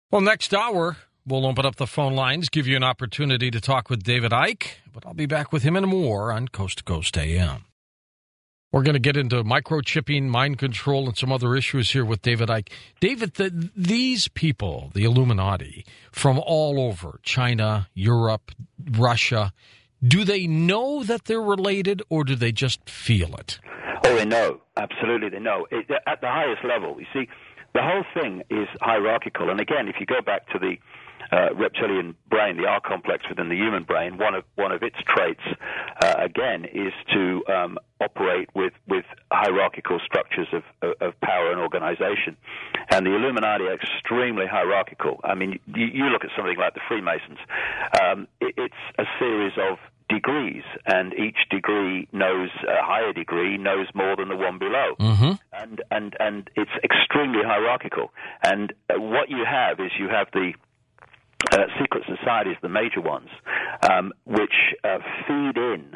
Well, next hour, we'll open up the phone lines, give you an opportunity to talk with David Icke, but I'll be back with him and more on Coast to Coast AM. We're going to get into microchipping, mind control, and some other issues here with David Icke. David, these people, the Illuminati, from all over, China, Europe, Russia, do they know that they're related, or do they just feel it? Oh, they know. Absolutely, they know. At the highest level, you see, the whole thing is hierarchical. And again, if you go back to the reptilian brain, the R complex within the human brain, one of its traits, again, is to operate with hierarchical structures of power and organization. And the Illuminati are extremely hierarchical. I mean, you look at something like the Freemasons. It's a series of degrees, and each degree knows a higher degree knows more than the one below, and it's extremely hierarchical. And what you have the secret societies, the major ones, which feed in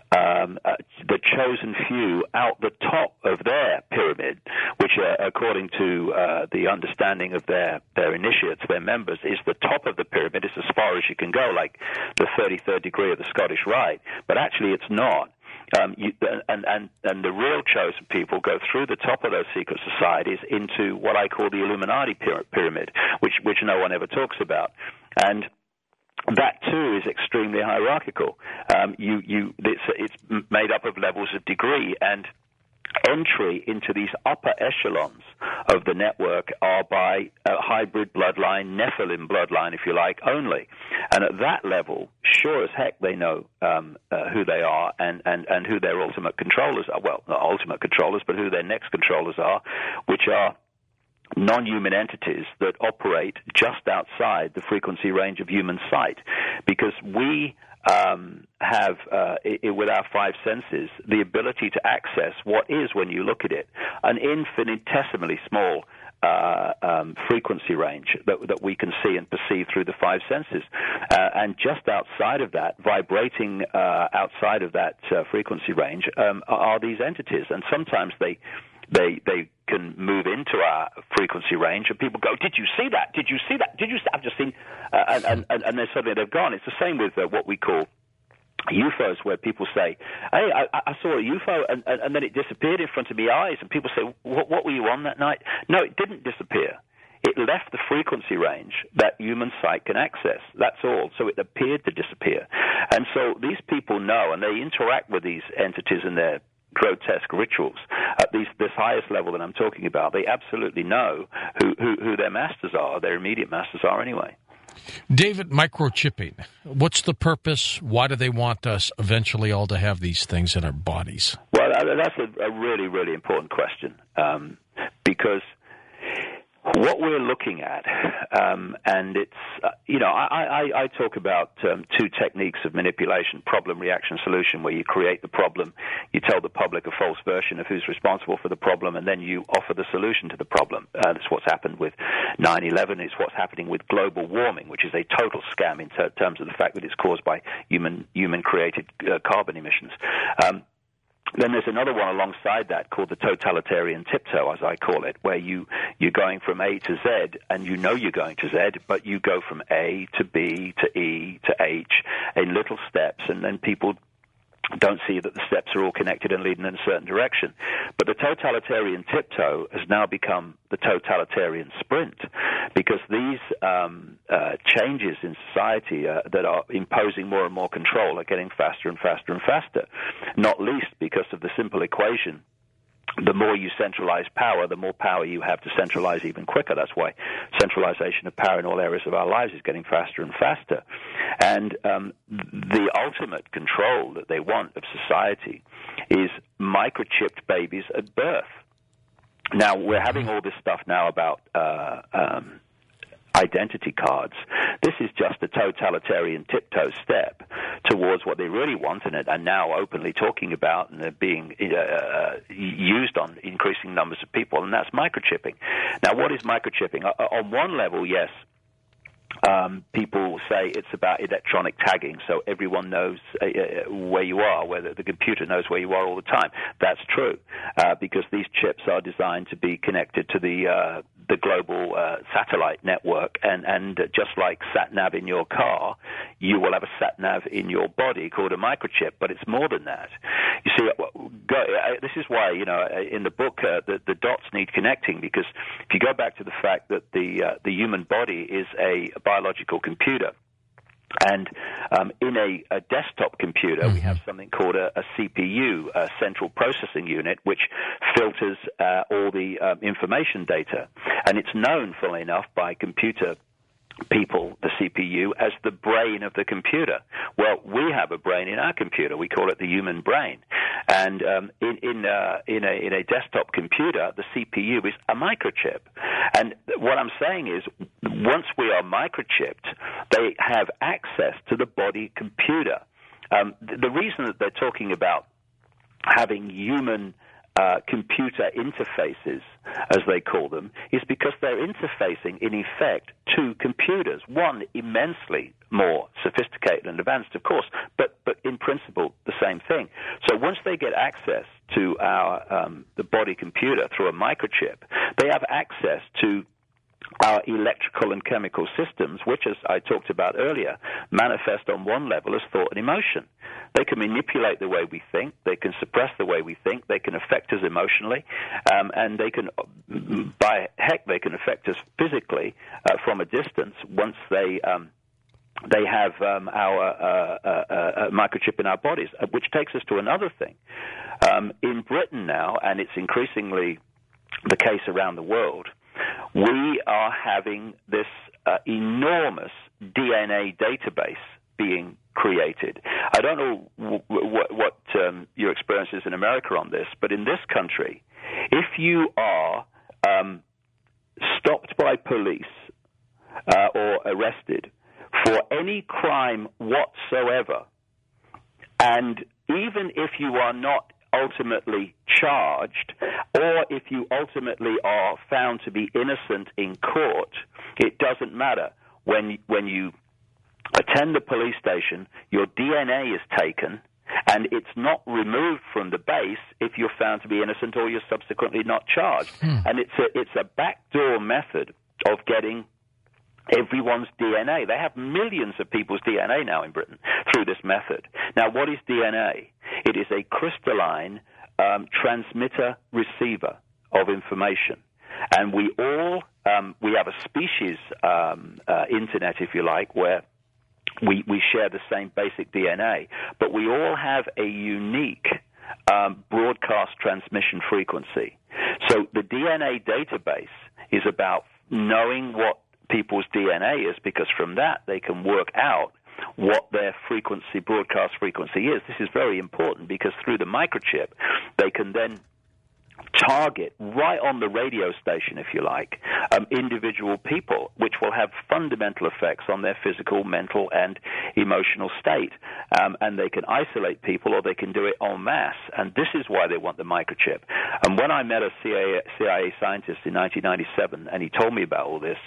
the chosen few out the top of their pyramid, which, according to the understanding of their initiates, their members, is the top of the pyramid. It's as far as you can go, like the 33rd degree of the Scottish Rite. But actually, it's not. And the real chosen people go through the top of those secret societies into what I call the Illuminati pyramid, which no one ever talks about. And that too is extremely hierarchical. It's made up of levels of degree, and entry into these upper echelons of the network are by a hybrid bloodline, Nephilim bloodline, if you like, only. And at that level, sure as heck, they know who they are and who their ultimate controllers are. Well, not ultimate controllers, but who their next controllers are, which are non-human entities that operate just outside the frequency range of human sight. Because we have, with our five senses, the ability to access what is, when you look at it, an infinitesimally small frequency range that we can see and perceive through the five senses. And just outside of that, vibrating outside of that frequency range, are these entities. And sometimes they can move into our frequency range, and people go, "Did you see that? Did you see that? Did you see that?" I've just seen," and then suddenly they've gone. It's the same with what we call UFOs, where people say, "Hey, I saw a UFO, and then it disappeared in front of my eyes," and people say, "What were you on that night?" No, it didn't disappear. It left the frequency range that human sight can access. That's all. So it appeared to disappear. And so these people know, and they interact with these entities in their grotesque rituals at this highest level that I'm talking about. They absolutely know who their masters are, their immediate masters are anyway. David, microchipping, what's the purpose? Why do they want us eventually all to have these things in our bodies? Well, that's a really, really important question, because what we're looking at, and it's, I talk about two techniques of manipulation: problem, reaction, solution, where you create the problem, you tell the public a false version of who's responsible for the problem, and then you offer the solution to the problem. That's what's happened with 9/11. It's what's happening with global warming, which is a total scam in terms of the fact that it's caused by human-created carbon emissions. Then there's another one alongside that called the totalitarian tiptoe, as I call it, where you're going from A to Z, and you know you're going to Z, but you go from A to B to E to H in little steps, and then people don't see that the steps are all connected and leading in a certain direction. But the totalitarian tiptoe has now become the totalitarian sprint, because these changes in society that are imposing more and more control are getting faster and faster and faster, not least because of the simple equation: the more you centralize power, the more power you have to centralize even quicker. That's why centralization of power in all areas of our lives is getting faster and faster. And the ultimate control that they want of society is microchipped babies at birth. Now, we're having all this stuff now about identity cards. This is just a totalitarian tiptoe step towards what they really want, and are now openly talking about, and they're being used on increasing numbers of people, and that's microchipping. Now, what is microchipping? On one level, yes, people say it's about electronic tagging, so everyone knows where you are, whether the computer knows where you are all the time. That's true, because these chips are designed to be connected to the the global satellite network, and just like sat-nav in your car, you will have a sat-nav in your body called a microchip, but it's more than that. You see, this is why, in the book, the dots need connecting, because if you go back to the fact that the human body is a biological computer, and in a desktop computer, we have something called a CPU, a central processing unit, which filters all the information data. And it's known, funnily enough, by computer people, the CPU, as the brain of the computer. Well, we have a brain in our computer. We call it the human brain. And in a desktop computer, the CPU is a microchip. And what I'm saying is, once we are microchipped, they have access to the body computer. The reason that they're talking about having human computer interfaces, as they call them, is because they're interfacing, in effect, two computers, one immensely more sophisticated and advanced, of course, but in principle the same thing. So once they get access to the body computer through a microchip, they have access to our electrical and chemical systems, which, as I talked about earlier, manifest on one level as thought and emotion. They can manipulate the way we think, they can suppress the way we think, they can affect us emotionally, and they can, they can affect us physically from a distance once they have our microchip in our bodies, which takes us to another thing. In Britain now, and it's increasingly the case around the world, we are having this enormous DNA database being created. I don't know what your experience is in America on this, but in this country, if you are stopped by police or arrested for any crime whatsoever, and even if you are not ultimately charged, or if you ultimately are found to be innocent in court, it doesn't matter. When you attend the police station, your DNA is taken, and it's not removed from the base if you're found to be innocent or you're subsequently not charged. And it's a backdoor method of getting everyone's DNA. They have millions of people's DNA now in Britain through this method. Now, what is DNA? It is a crystalline transmitter-receiver of information. And we all, we have a species internet, if you like, where we share the same basic DNA, but we all have a unique broadcast transmission frequency. So the DNA database is about knowing what people's DNA is, because from that they can work out what their broadcast frequency is. This is very important because through the microchip, they can then target right on the radio station, if you like, individual people, which will have fundamental effects on their physical, mental, and emotional state. And they can isolate people, or they can do it en masse. And this is why they want the microchip. And when I met a CIA scientist in 1997, and he told me about all this,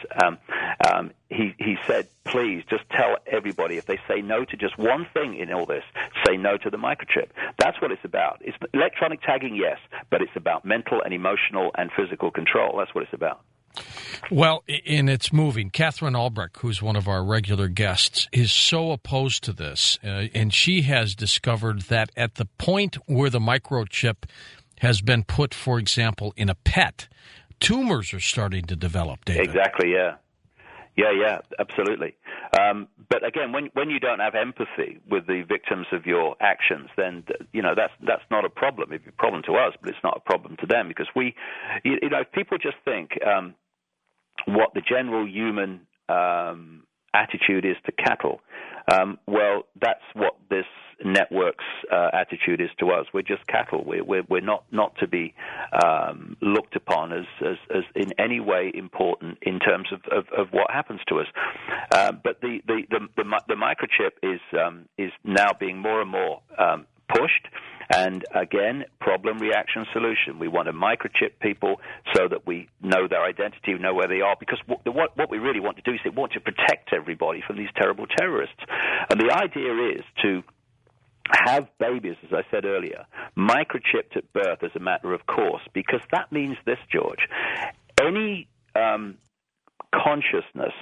he said, please just tell everybody, if they say no to just one thing in all this, say no to the microchip. That's what it's about. It's electronic tagging, yes, but it's about mental and emotional and physical control. That's what it's about. Well, and it's moving. Catherine Albrecht, who's one of our regular guests, is so opposed to this, and she has discovered that at the point where the microchip has been put, for example, in a pet, tumors are starting to develop, David. Exactly, yeah. Yeah, absolutely. But again, when you don't have empathy with the victims of your actions, then that's not a problem. It's a problem to us, but it's not a problem to them, because people just think what the general human attitude is to cattle. Well, that's what this network's attitude is to us. We're just cattle. We're not to be looked upon as in any way important in terms of what happens to us. But the microchip is now being more and more pushed. And again, problem, reaction, solution. We want to microchip people so that we know their identity, we know where they are, because what we really want to do is we want to protect everybody from these terrible terrorists. And the idea is to have babies, as I said earlier, microchipped at birth as a matter of course, because that means this, George. Any consciousness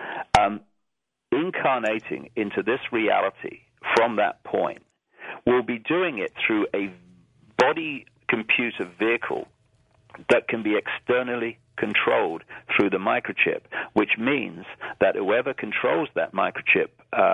incarnating into this reality from that point will be doing it through a body-computer vehicle that can be externally controlled through the microchip, which means that whoever controls that microchip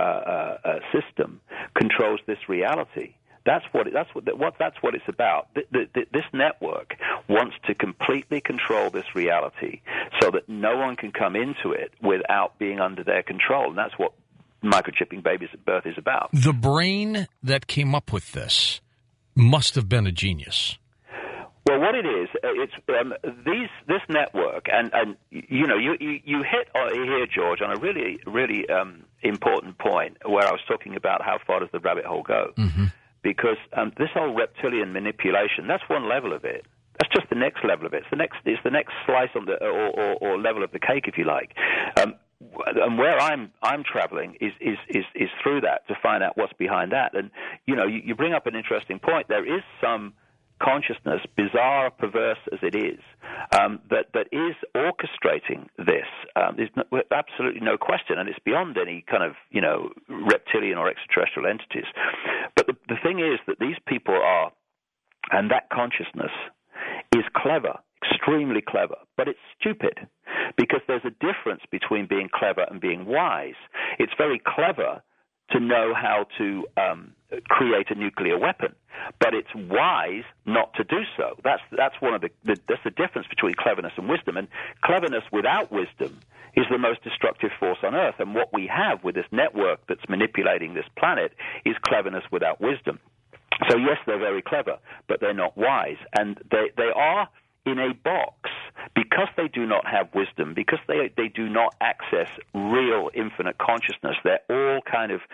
system controls this reality. That's what it's about. This network wants to completely control this reality so that no one can come into it without being under their control. And that's what microchipping babies at birth is about. The brain that came up with this must have been a genius. Well, what it is, it's this network, and you know, you hit here, George, on a really, really important point where I was talking about how far does the rabbit hole go. Mm-hmm. Because this whole reptilian manipulation, that's one level of it. That's just the next level of it. It's the next slice on the or level of the cake, if you like. And where I'm traveling is through that to find out what's behind that. And you know, you bring up an interesting point. There is some consciousness, bizarre, perverse as it is, that is orchestrating this. There's absolutely no question, and it's beyond any kind of, you know, reptilian or extraterrestrial entities. But the thing is that these people are, and that consciousness is clever, extremely clever, but it's stupid, because there's a difference between being clever and being wise. It's very clever to know how to create a nuclear weapon, but it's wise not to do so. That's one of that's the difference between cleverness and wisdom. And cleverness without wisdom is the most destructive force on Earth. And what we have with this network that's manipulating this planet is cleverness without wisdom. So yes, they're very clever, but they're not wise, and they are in a box because they do not have wisdom, because they do not access real infinite consciousness. They're all kind of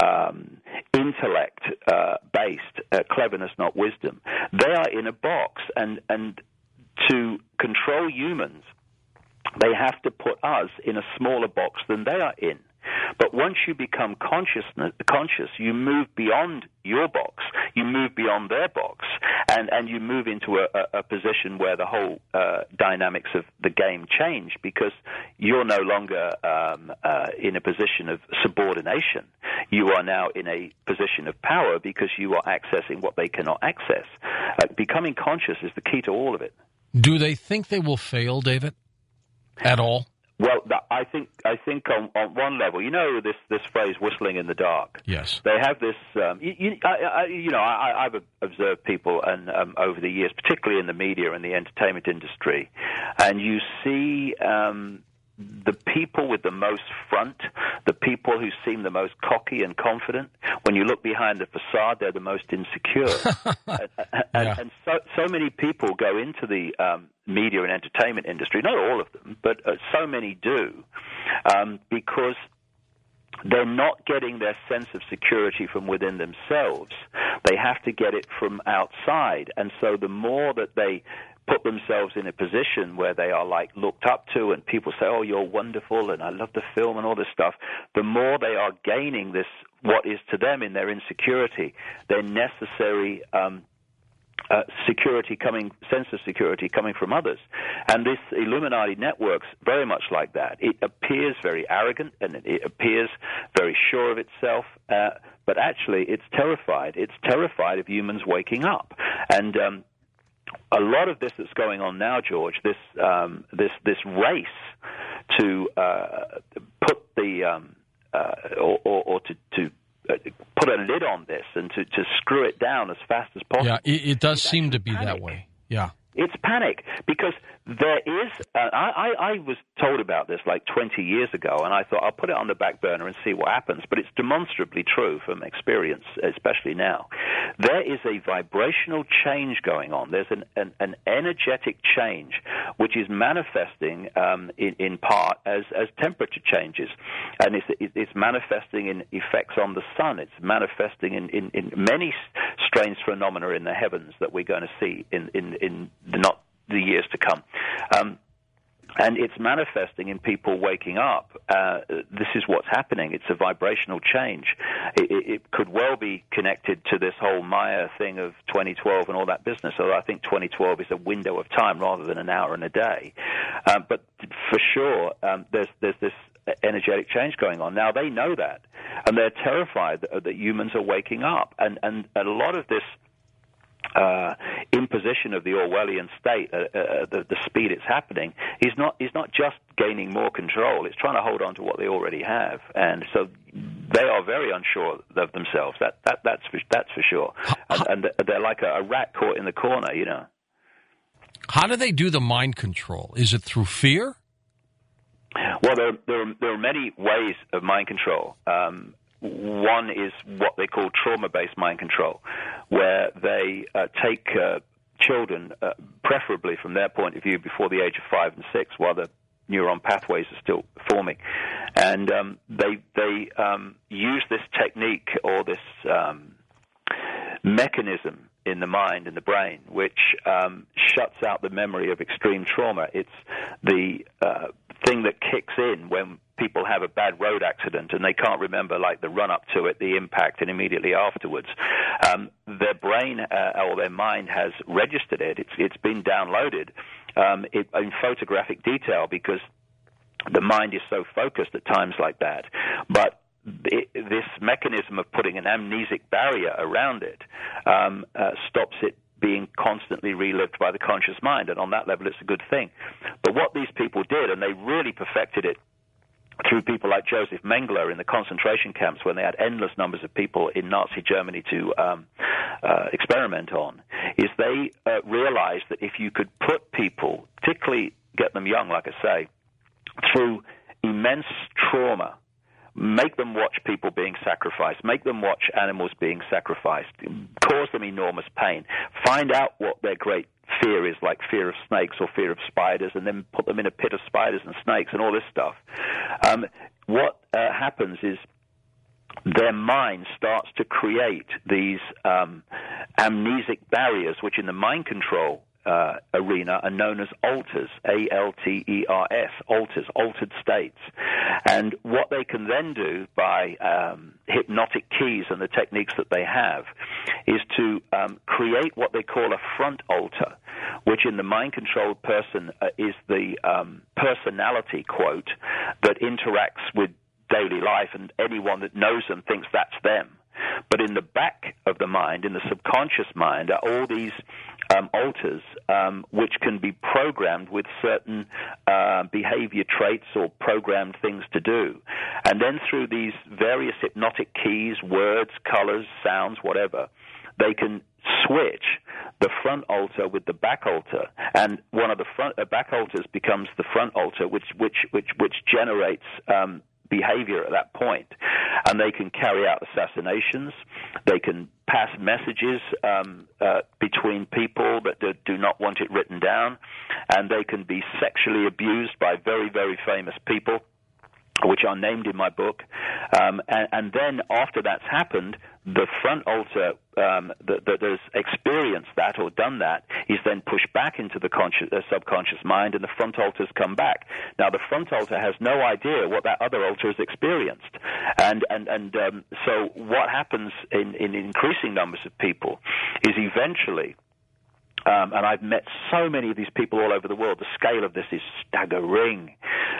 intellect-based, cleverness, not wisdom. They are in a box, and to control humans, they have to put us in a smaller box than they are in. But once you become conscious, you move beyond your box, you move beyond their box, and you move into a position where the whole dynamics of the game change, because you're no longer in a position of subordination. You are now in a position of power because you are accessing what they cannot access. Becoming conscious is the key to all of it. Do they think they will fail, David, at all? Well, I think on one level, you know, this phrase "whistling in the dark." Yes, they have this. I've observed people and over the years, particularly in the media and the entertainment industry, and you see the people with the most front, the people who seem the most cocky and confident. When you look behind the facade, they're the most insecure. And so many people go into the media and entertainment industry, not all of them, but so many do, because they're not getting their sense of security from within themselves. They have to get it from outside. And so the more that they put themselves in a position where they are like looked up to, and people say, "Oh, you're wonderful," and "I love the film," and all this stuff, the more they are gaining this, what is to them in their insecurity, their necessary sense of security coming from others. And this Illuminati network's very much like that. It appears very arrogant, and it appears very sure of itself, but actually it's terrified. It's terrified of humans waking up. And a lot of this that's going on now, George, this race to put the to put a lid on this and to screw it down as fast as possible. Yeah, it does seem to be that way. Yeah. It's panic, because there is I was told about this like 20 years ago, and I thought I'll put it on the back burner and see what happens, but it's demonstrably true from experience, especially now. There is a vibrational change going on. There's an energetic change which is manifesting in part as temperature changes, and it's manifesting in effects on the sun. It's manifesting in many strange phenomena in the heavens that we're going to see in not the years to come. And it's manifesting in people waking up. This is what's happening. It's a vibrational change. It could well be connected to this whole Maya thing of 2012 and all that business, although I think 2012 is a window of time rather than an hour and a day. But for sure, there's this energetic change going on. Now, they know that, and they're terrified that humans are waking up. And a lot of this imposition of the Orwellian state, the speed it's happening, is not just gaining more control. It's trying to hold on to what they already have, and so they are very unsure of themselves. That's for sure. And they're like a rat caught in the corner, you know. How do they do the mind control? Is it through fear? Well, there are many ways of mind control. One is what they call trauma-based mind control, where they take children, preferably from their point of view, before the age of 5 and 6, while the neuron pathways are still forming, and they use this technique or this mechanism in the mind, in the brain, which shuts out the memory of extreme trauma. It's the thing that kicks in when people have a bad road accident and they can't remember, like, the run-up to it, the impact, and immediately afterwards. Their brain or their mind has registered it. It's been downloaded in photographic detail because the mind is so focused at times like that. But this mechanism of putting an amnesic barrier around it stops it being constantly relived by the conscious mind, and on that level it's a good thing. But what these people did, and they really perfected it through people like Joseph Mengele in the concentration camps, when they had endless numbers of people in Nazi Germany to experiment on, is they realized that if you could put people, particularly get them young, like I say, through immense trauma, make them watch people being sacrificed, make them watch animals being sacrificed, cause them enormous pain, find out what their great fear is, like fear of snakes or fear of spiders, and then put them in a pit of spiders and snakes and all this stuff. What happens is their mind starts to create these amnesic barriers, which in the mind control arena are known as alters, A-L-T-E-R-S, alters, altered states. And what they can then do by hypnotic keys and the techniques that they have is to create what they call a front alter, which in the mind-controlled person is the personality, quote, that interacts with daily life, and anyone that knows them thinks that's them. But in the back of the mind, in the subconscious mind, are all these alters which can be programmed with certain behavior traits or programmed things to do. And then through these various hypnotic keys, words, colors, sounds, whatever, they can switch the front alter with the back alter, and one of the back alters becomes the front alter, which generates behavior at that point. And they can carry out assassinations, they can pass messages between people that do not want it written down, and they can be sexually abused by very, very famous people, which are named in my book. And then after that's happened, the front alter that has experienced that or done that is then pushed back into the subconscious mind, and the front alters come back. Now, the front alter has no idea what that other alter has experienced. And so what happens in increasing numbers of people is eventually, and I've met so many of these people all over the world, the scale of this is staggering.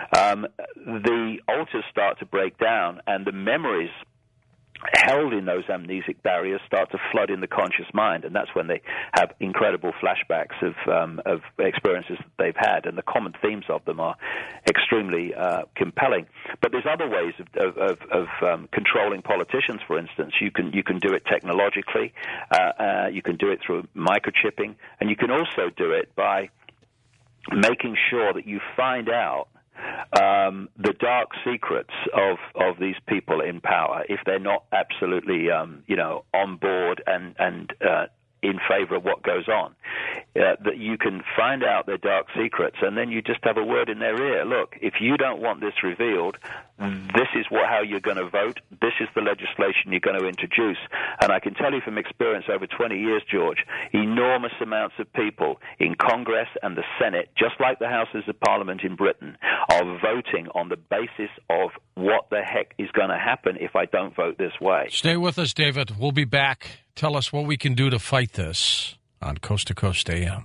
The alters start to break down, and the memories held in those amnesic barriers start to flood in the conscious mind, and that's when they have incredible flashbacks of experiences that they've had, and the common themes of them are extremely compelling. But there's other ways of controlling politicians. For instance, you can do it technologically, you can do it through microchipping, and you can also do it by making sure that you find out the dark secrets of these people in power, if they're not absolutely on board and in favor of what goes on. that you can find out their dark secrets, and then you just have a word in their ear. Look, if you don't want this revealed, this is how you're going to vote. This is the legislation you're going to introduce. And I can tell you from experience over 20 years, George, enormous amounts of people in Congress and the Senate, just like the Houses of Parliament in Britain, are voting on the basis of what the heck is going to happen if I don't vote this way. Stay with us, David. We'll be back. Tell us what we can do to fight this on Coast to Coast AM.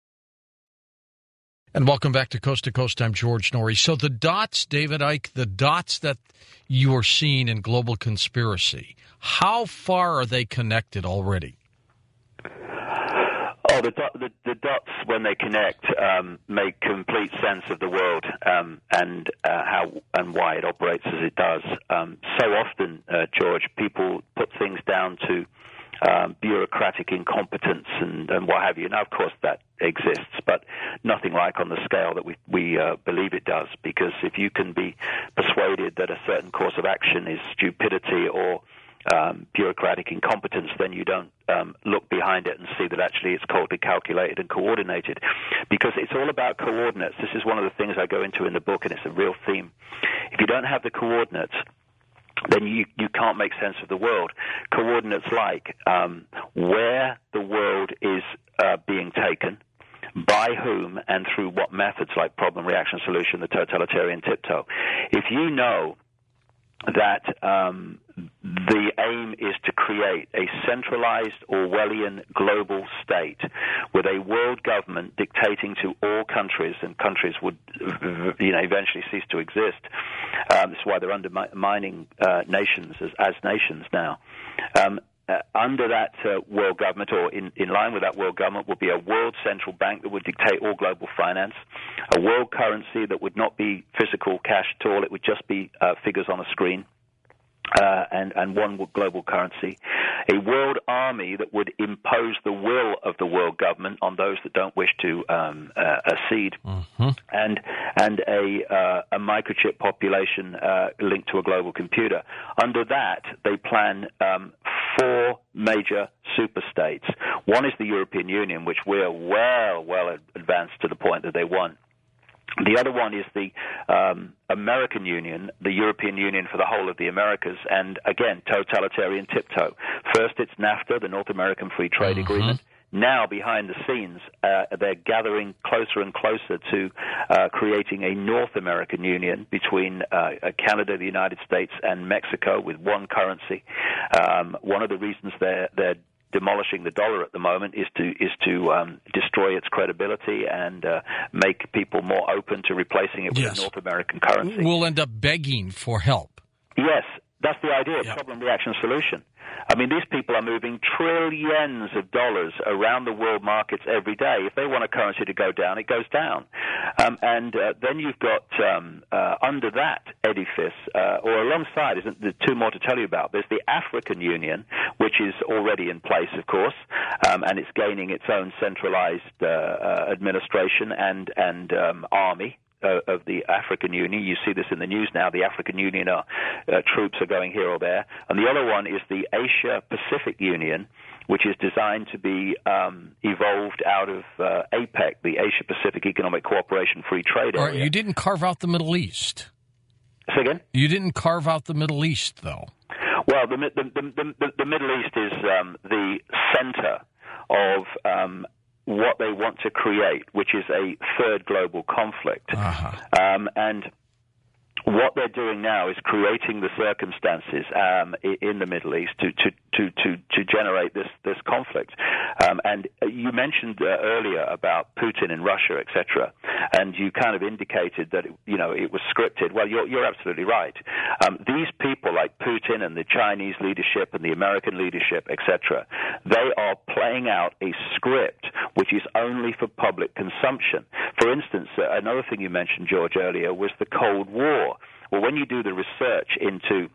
And welcome back to Coast. I'm George Noory. So the dots, David Icke, the dots that you are seeing in global conspiracy, how far are they connected already? Oh, the dots, when they connect, make complete sense of the world and how and why it operates as it does. So often, George, people put things down to bureaucratic incompetence and what have you. Now, of course, that exists, but nothing like on the scale that we believe it does, because if you can be persuaded that a certain course of action is stupidity or bureaucratic incompetence, then you don't look behind it and see that actually it's coldly calculated and coordinated, because it's all about coordinates. This is one of the things I go into in the book, and it's a real theme. If you don't have the coordinates, then you can't make sense of the world. Coordinates like where the world is being taken, by whom, and through what methods, like problem, reaction, solution, the totalitarian tiptoe. If you know that the aim is to create a centralized Orwellian global state with a world government dictating to all countries, and countries would eventually cease to exist. That's why they're undermining nations as nations now. Under that world government, or in line with that world government, would be a world central bank that would dictate all global finance, a world currency that would not be physical cash at all, it would just be figures on a screen, and one global currency, a world army that would impose the will of the world government on those that don't wish to accede, and a microchip population linked to a global computer. Under that, they plan 4 major superstates. One is the European Union, which we're well advanced to the point that they want. The other one is the American Union, the European Union for the whole of the Americas, and again, totalitarian tiptoe. First, it's NAFTA, the North American Free Trade Agreement. Now, behind the scenes, they're gathering closer and closer to creating a North American Union between Canada, the United States, and Mexico with one currency. One of the reasons they're demolishing the dollar at the moment is to destroy its credibility and make people more open to replacing it with a North American currency. We'll end up begging for help. Yes, that's the idea, problem, reaction, solution. I mean, these people are moving trillions of dollars around the world markets every day. If they want a currency to go down, it goes down. And then you've got, under that edifice, or alongside, isn't there two more to tell you about? There's the African Union, which is already in place, of course, and it's gaining its own centralized administration and army. Of the African Union. You see this in the news now. The African Union troops are going here or there. And the other one is the Asia-Pacific Union, which is designed to be evolved out of APEC, the Asia-Pacific Economic Cooperation Free Trade Area. All right, you didn't carve out the Middle East. Say again? You didn't carve out the Middle East, though. Well, the Middle East is the center of what they want to create, which is a third global conflict. And what they're doing now is creating the circumstances in the Middle East to generate this conflict. And you mentioned earlier about Putin in Russia, etc., and you kind of indicated that it was scripted. Well, you're absolutely right. These people like Putin and the Chinese leadership and the American leadership, etc., they are playing out a script which is only for public consumption. For instance, another thing you mentioned, George, earlier was the Cold War. Well, when you do the research into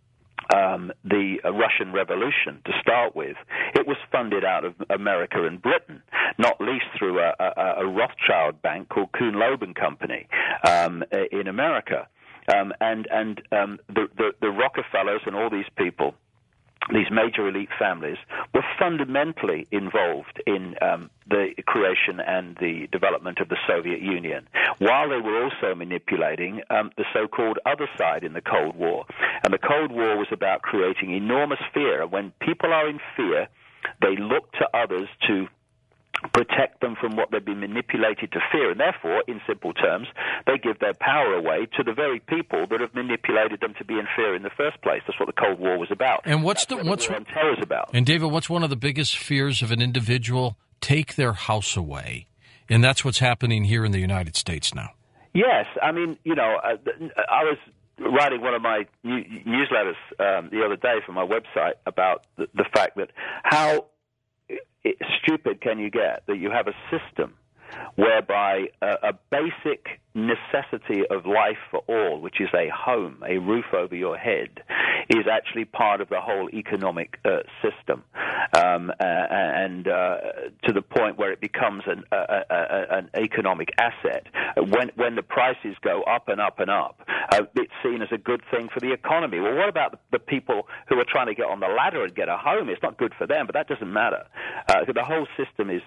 the Russian Revolution, to start with, it was funded out of America and Britain, not least through a Rothschild bank called Kuhn-Loeb and Company in America. And the Rockefellers and all these people these major elite families were fundamentally involved in the creation and the development of the Soviet Union, while they were also manipulating the so-called other side in the Cold War. And the Cold War was about creating enormous fear. When people are in fear, they look to others to protect them from what they've been manipulated to fear, and therefore, in simple terms, they give their power away to the very people that have manipulated them to be in fear in the first place. That's what the Cold War was about. And what's the war on terror is about? And David, what's one of the biggest fears of an individual? Take their house away, and that's what's happening here in the United States now. Yes, I mean, I was writing one of my newsletters the other day for my website about the fact that how stupid can you get that you have a system whereby a basic necessity of life for all, which is a home, a roof over your head, is actually part of the whole economic system, and to the point where it becomes an economic asset. When the prices go up and up and up, it's seen as a good thing for the economy. Well, what about the people who are trying to get on the ladder and get a home? It's not good for them, but that doesn't matter. The whole system is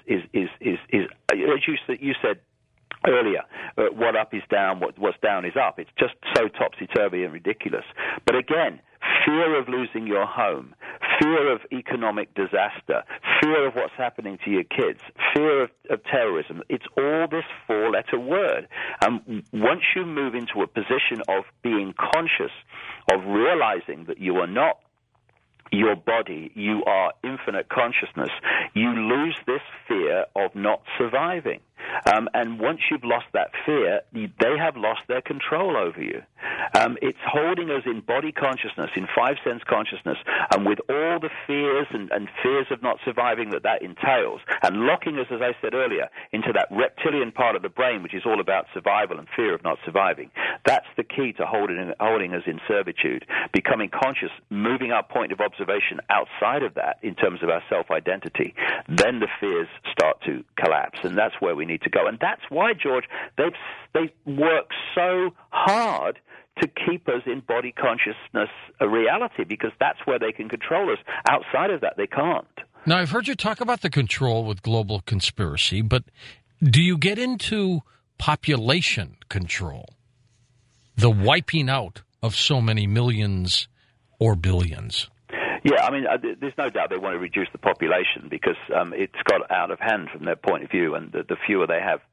as you said earlier, what up is down, what's down is up. It's just so topsy-turvy and ridiculous. But again, fear of losing your home, fear of economic disaster, fear of what's happening to your kids, fear of terrorism, it's all this four-letter word. Once you move into a position of being conscious, of realizing that you are not your body, you are infinite consciousness, you lose this fear of not surviving. And once you've lost that fear, they have lost their control over you. It's holding us in body consciousness, in five-sense consciousness, and with all the fears and fears of not surviving that entails, and locking us, as I said earlier, into that reptilian part of the brain, which is all about survival and fear of not surviving. That's the key to holding us in servitude, becoming conscious, moving our point of observation outside of that in terms of our self-identity. Then the fears start to collapse, and that's where we need to go. And that's why, George, they work so hard to keep us in body consciousness a reality, because that's where they can control us. Outside of that, they can't. Now, I've heard you talk about the control with global conspiracy, but do you get into population control, the wiping out of so many millions or billions? Yeah, I mean, there's no doubt they want to reduce the population because it's got out of hand from their point of view, and the fewer they have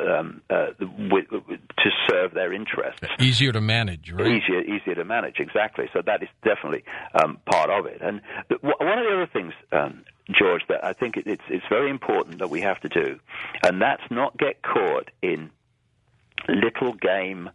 to serve their interests. Easier to manage, right? Easier to manage, exactly. So that is definitely part of it. And one of the other things, George, that I think it's very important that we have to do, and that's not get caught in little game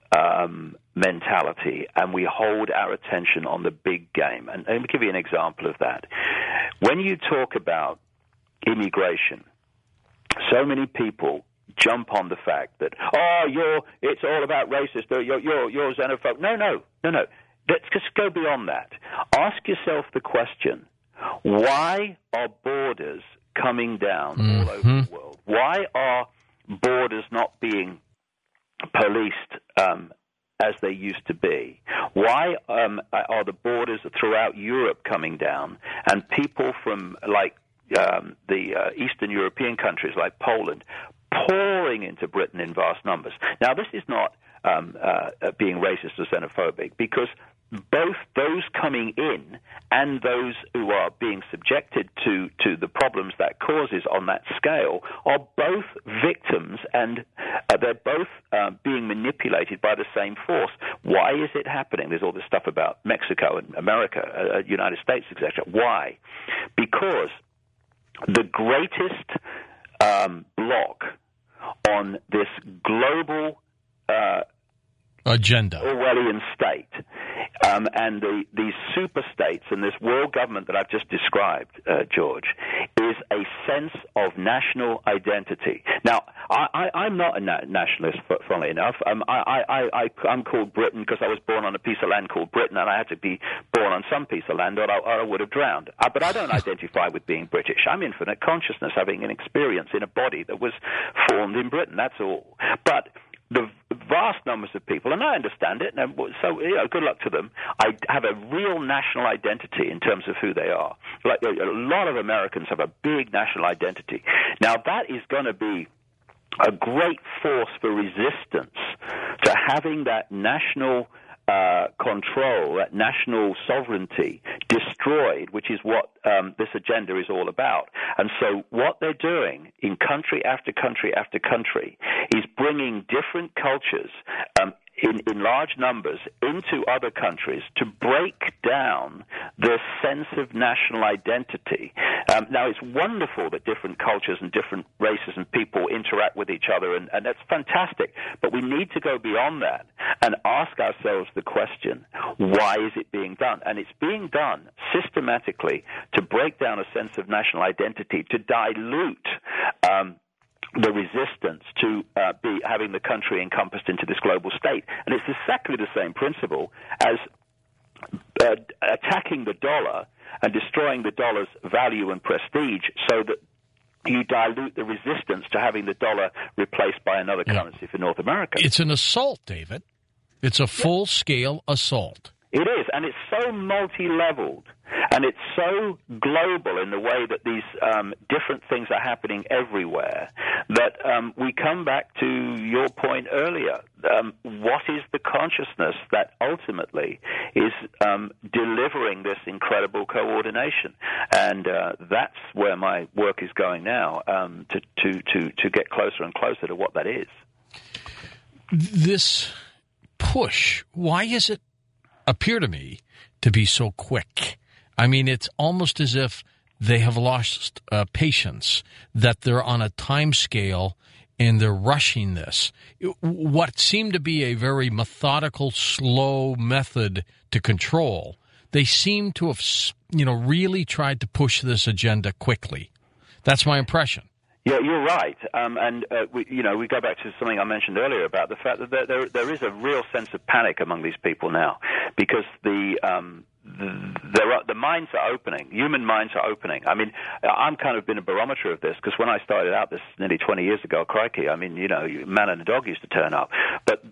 mentality, and we hold our attention on the big game. And let me give you an example of that. When you talk about immigration, so many people jump on the fact that, it's all about racist, you're xenophobe. No. Let's just go beyond that. Ask yourself the question, why are borders coming down all over the world? Why are borders not being policed as they used to be? Why are the borders throughout Europe coming down, and people from the Eastern European countries like Poland pouring into Britain in vast numbers? Now, this is not being racist or xenophobic, because both those coming in and those who are being subjected to the problems that causes on that scale are both victims, and they're both being manipulated by the same force. Why is it happening? There's all this stuff about Mexico and America, United States, etc. Why? Because the greatest block on this global agenda, Orwellian state, and these super states and this world government that I've just described, George, is a sense of national identity. Now, I'm not a nationalist, funnily enough. I'm called Britain because I was born on a piece of land called Britain, and I had to be born on some piece of land or I would have drowned. But I don't identify with being British. I'm infinite consciousness, having an experience in a body that was formed in Britain. That's all. But the vast numbers of people, and I understand it, and so good luck to them, I have a real national identity in terms of who they are. Like a lot of Americans have a big national identity. Now, that is going to be a great force for resistance to having that national control, that national sovereignty destroyed, which is what this agenda is all about. And so what they're doing in country after country after country is bringing different cultures in large numbers into other countries to break down the sense of national identity. Now, it's wonderful that different cultures and different races and people interact with each other, and that's fantastic. But we need to go beyond that and ask ourselves the question, why is it being done? And it's being done systematically to break down a sense of national identity, to dilute the resistance to be having the country encompassed into this global state. And it's exactly the same principle as attacking the dollar and destroying the dollar's value and prestige so that you dilute the resistance to having the dollar replaced by another currency for North America. It's an assault, David. It's a full-scale assault. It is, and it's so multi-leveled, and it's so global in the way that these different things are happening everywhere, that we come back to your point earlier. What is the consciousness that ultimately is delivering this incredible coordination? And that's where my work is going now, to get closer and closer to what that is. This push, why is it appear to me to be so quick? I mean, it's almost as if they have lost patience, that they're on a time scale and they're rushing this. What seemed to be a very methodical, slow method to control, they seem to have, really tried to push this agenda quickly. That's my impression. Yeah, you're right, and we go back to something I mentioned earlier about the fact that there is a real sense of panic among these people now, because the minds are opening. Human minds are opening. I mean, I'm kind of been a barometer of this, because when I started out this nearly 20 years ago, crikey, I mean, man and a dog used to turn up. But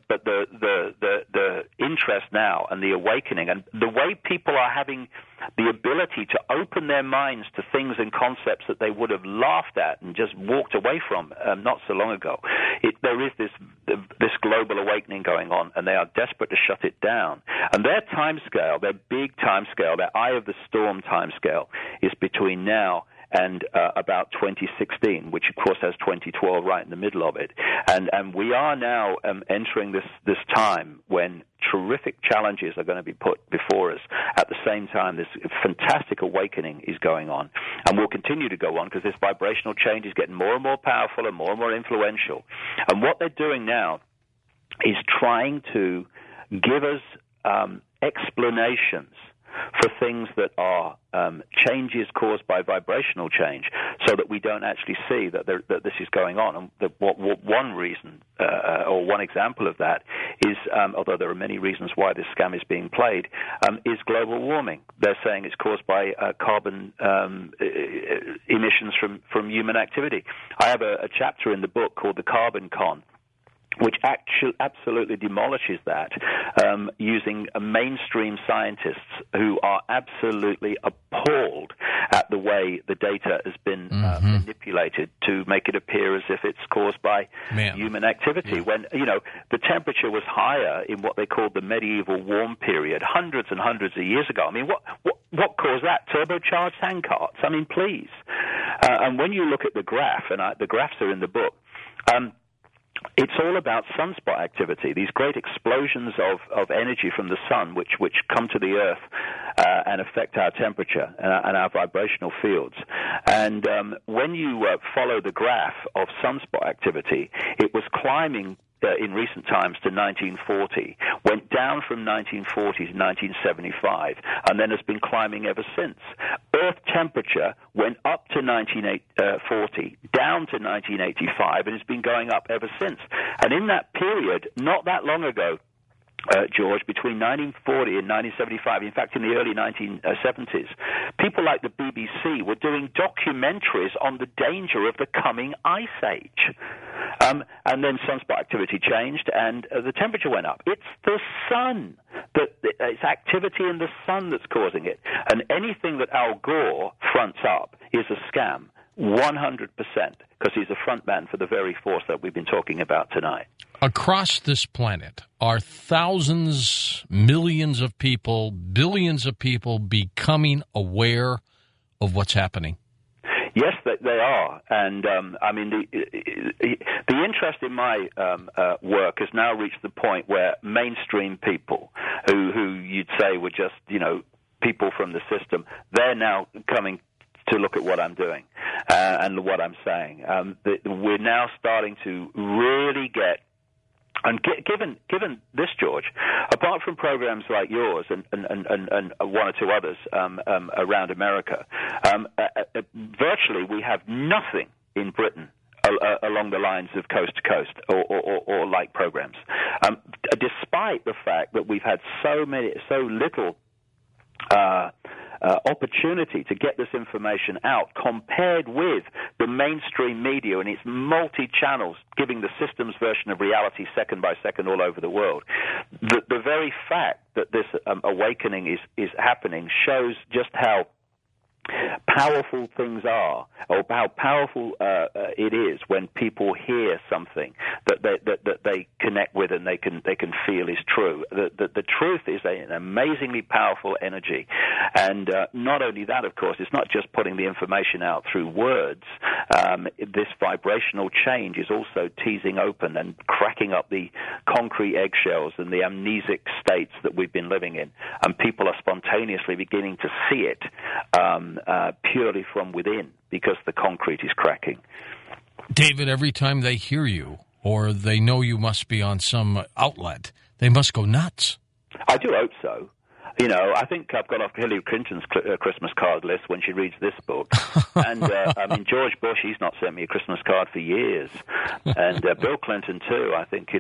the interest now and the awakening and the way people are having the ability to open their minds to things and concepts that they would have laughed at and just walked away from not so long ago. There is this global awakening going on, and they are desperate to shut it down. And their timescale, their big timescale, their eye of the storm timescale, is between now and about 2016, which of course has 2012 right in the middle of it. And we are now entering this time when terrific challenges are going to be put before us. At the same time, this fantastic awakening is going on, and will continue to go on, because this vibrational change is getting more and more powerful and more influential. And what they're doing now is trying to give us explanations for things that are changes caused by vibrational change, so that we don't actually see that this is going on. And one reason, or one example of that is, although there are many reasons why this scam is being played, is global warming. They're saying it's caused by carbon emissions from human activity. I have a chapter in the book called The Carbon Con, which absolutely demolishes that, using mainstream scientists who are absolutely appalled at the way the data has been manipulated to make it appear as if it's caused by human activity. Yeah. When, the temperature was higher in what they called the medieval warm period hundreds and hundreds of years ago. I mean, what caused that? Turbocharged handcarts? I mean, please. And when you look at the graph, and the graphs are in the book, it's all about sunspot activity, these great explosions of energy from the sun which come to the Earth and affect our temperature and our vibrational fields. And when you follow the graph of sunspot activity, it was climbing in recent times to 1940, went down from 1940 to 1975, and then has been climbing ever since. Earth temperature went up to 1940, down to 1985, and has been going up ever since. And in that period, not that long ago, George, between 1940 and 1975, in fact, in the early 1970s, people like the BBC were doing documentaries on the danger of the coming ice age. And then sunspot activity changed, and the temperature went up. It's the sun. It's activity in the sun that's causing it. And anything that Al Gore fronts up is a scam, 100%, because he's a front man for the very force that we've been talking about tonight. Across this planet are thousands, millions of people, billions of people becoming aware of what's happening. Yes, they are, and I mean the interest in my work has now reached the point where mainstream people, who you'd say were just people from the system, they're now coming to look at what I'm doing and what I'm saying. We're now starting to really get. And given this, George, apart from programs like yours and one or two others around America, virtually we have nothing in Britain along the lines of Coast to Coast or like programs, despite the fact that we've had so little opportunity to get this information out compared with the mainstream media and its multi-channels giving the system's version of reality second by second all over the world. The very fact that this awakening is happening shows just how powerful things are, or how powerful it is when people hear something that they connect with and they can feel is true. The truth is an amazingly powerful energy, and not only that, of course, it's not just putting the information out through words. This vibrational change is also teasing open and cracking up the concrete eggshells and the amnesic states that we've been living in, and people are spontaneously beginning to see it purely from within because the concrete is cracking. David, every time they hear you or they know you must be on some outlet, they must go nuts. I do hope so. I think I've got off Hillary Clinton's Christmas card list when she reads this book. And, George Bush, he's not sent me a Christmas card for years. And Bill Clinton, too, I think, he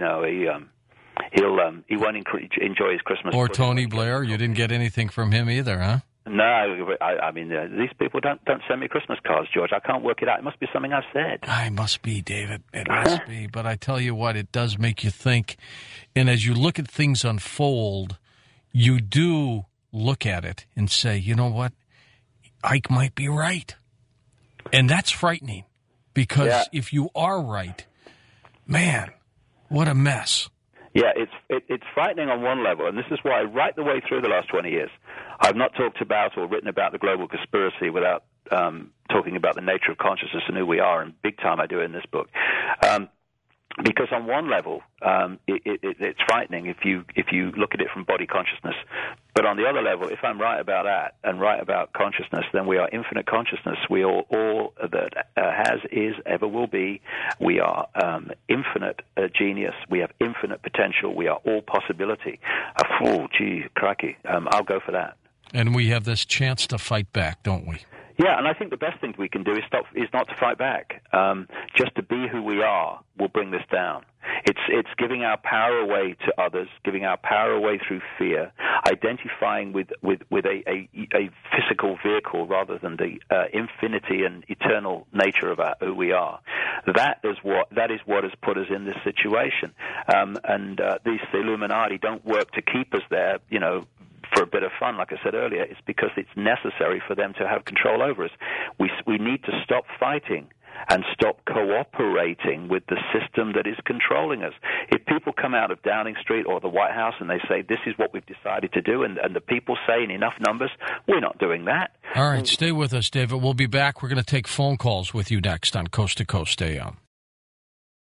won't enjoy his Christmas. Or Tony Blair, you didn't get anything from him either, huh? No, these people don't send me Christmas cards, George. I can't work it out. It must be something I've said. It must be, David. It must be. But I tell you what, it does make you think. And as you look at things unfold, you do look at it and say, you know what? Ike might be right. And that's frightening because if you are right, man, what a mess. Yeah, it's frightening on one level, and this is why right the way through the last 20 years, I've not talked about or written about the global conspiracy without talking about the nature of consciousness and who we are, and big time I do it in this book. Because on one level, it's frightening if you look at it from body consciousness. But on the other level, if I'm right about that and right about consciousness, then we are infinite consciousness. We are all that has, is, ever will be. We are infinite genius. We have infinite potential. We are all possibility. Oh, gee, cracky. I'll go for that. And we have this chance to fight back, don't we? Yeah, and I think the best thing we can do is not to fight back. Just to be who we are will bring this down. It's giving our power away to others, giving our power away through fear, identifying with a physical vehicle rather than the infinity and eternal nature of who we are. That is what has put us in this situation. These Illuminati don't work to keep us there, for a bit of fun, like I said earlier. It's because it's necessary for them to have control over us. We need to stop fighting and stop cooperating with the system that is controlling us. If people come out of Downing Street or the White House and they say, this is what we've decided to do, and the people say in enough numbers, we're not doing that. All right, stay with us, David. We'll be back. We're going to take phone calls with you next on Coast to Coast AM.